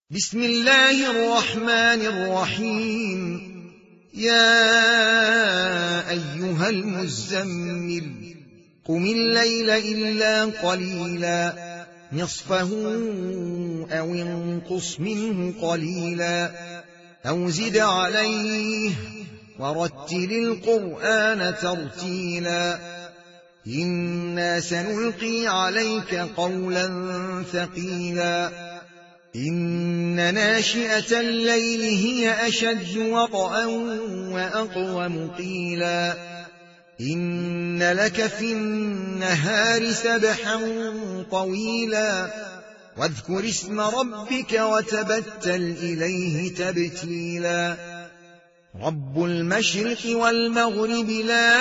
بسم الله الرحمن الرحيم. يا أيها المزمل قم الليل إلا قليلا نصفه أو انقص منه قليلا أو زد عليه ورتل القرآن ترتيلا إنا سنلقي عليك قولا ثقيلا إن ناشئة الليل هي أشد وطئا وأقوم قيلا إن لك في النهار سبحا طويلا واذكر اسم ربك وتبتل إليه تبتيلا رب المشرق والمغرب لا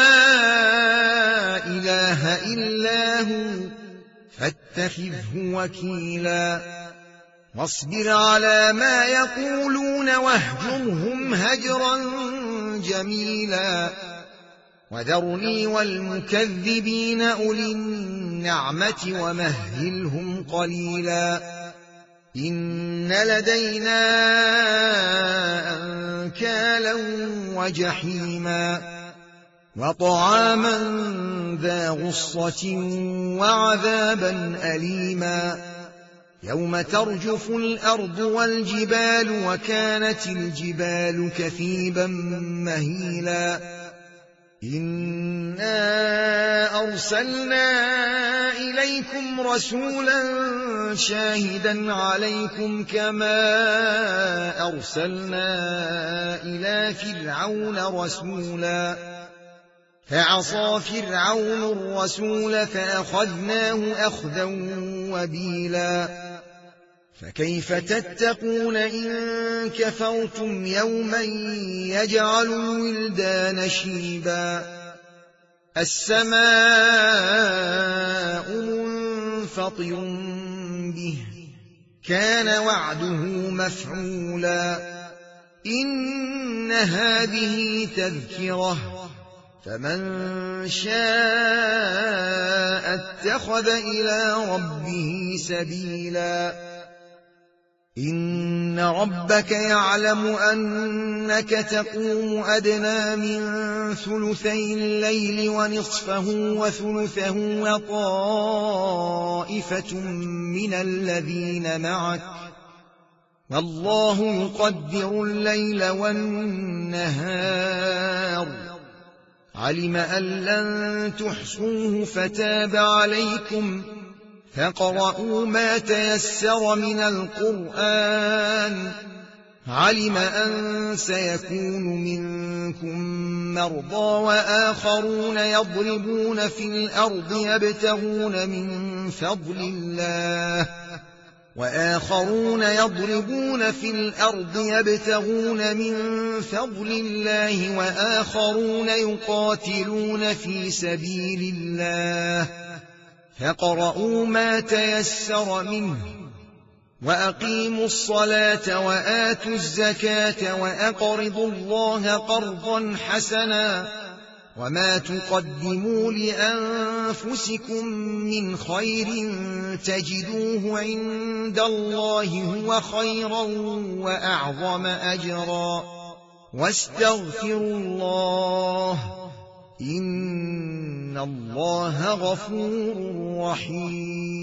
إله إلا هو فاتخذه وكيلا واصبر على ما يقولون واهجرهم هجرا جميلا وذرني والمكذبين أولي النعمة ومهلهم قليلا إن لدينا أنكالا وجحيما وطعاما ذا غصة وعذابا أليما يوم ترجف الأرض والجبال وكانت الجبال كثيبا مهيلا إنا أرسلنا إليكم رسولا شاهدا عليكم كما أرسلنا إلى فرعون رسولا فعصى فرعون الرسول فأخذناه أخذا وبيلا فكيف تتقون إن كفرتم يوما يجعل الولدان شيبا السماء منفطر به كان وعده مفعولا إن هذه تذكرة فمن شاء اتخذ إلى ربه سبيلا إن ربك يعلم أنك تقوم أدنى من ثلثي الليل ونصفه وثلثه وطائفة من الذين معك والله يقدر الليل والنهار علم أن لن تحصوه فتاب عليكم فاقرؤوا ما تيسر من القرآن علم أن سيكون منكم مرضى وآخرون يضربون في الأرض يبتغون من فضل الله وآخرون يقاتلون في سبيل الله فاقرؤوا ما تيسر منه وأقيموا الصلاة وآتوا الزكاة وأقرضوا الله قرضا حسنا وما تقدموا لأنفسكم من خير تجدوه عند الله هو خيرا وأعظم أجرا واستغفروا الله إن الله غفور رحيم.